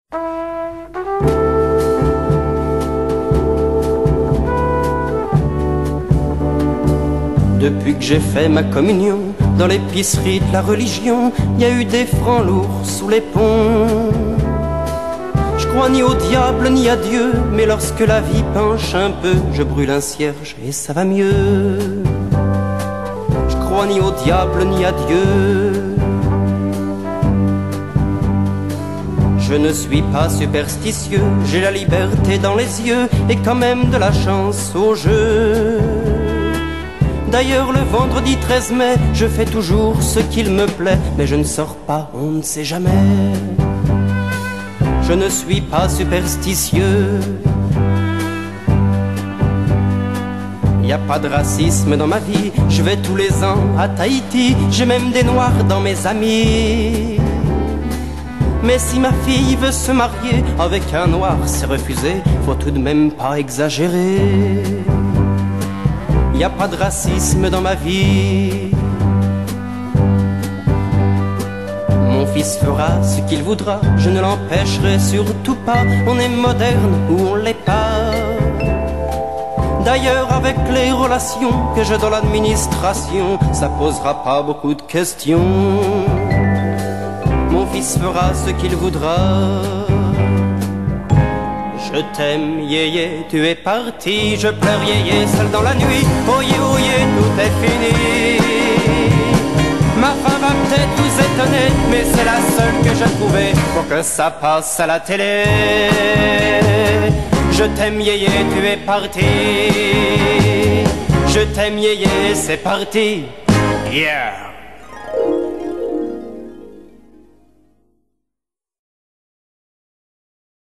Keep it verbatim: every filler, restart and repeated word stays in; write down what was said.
Depuis que j'ai fait ma communion, dans l'épicerie de la religion, y a eu des francs lourds sous les ponts. Je crois ni au diable ni à Dieu, mais lorsque la vie penche un peu, je brûle un cierge et ça va mieux. Je crois ni au diable ni à Dieu. Je ne suis pas superstitieux, j'ai la liberté dans les yeux et quand même de la chance au jeu. D'ailleurs le vendredi treize mai, je fais toujours ce qu'il me plaît, mais je ne sors pas, on ne sait jamais. Je ne suis pas superstitieux. Y a pas de racisme dans ma vie, je vais tous les ans à Tahiti, j'ai même des noirs dans mes amis. Mais si ma fille veut se marier avec un noir, c'est refusé, faut tout de même pas exagérer. Y a pas de racisme dans ma vie. Mon fils fera ce qu'il voudra, je ne l'empêcherai surtout pas. On est moderne ou on l'est pas. D'ailleurs avec les relations que j'ai dans l'administration, ça posera pas beaucoup de questions. Mon fils fera ce qu'il voudra. Je t'aime, yéyé, tu es parti. Je pleure, yéyé, seul dans la nuit. Oyez, oyez, tout est fini. Ma femme va peut-être vous étonner, mais c'est la seule que j'ai trouvée pour que ça passe à la télé. Je t'aime, yéyé, tu es parti. Je t'aime, yéyé, c'est parti. Yeah.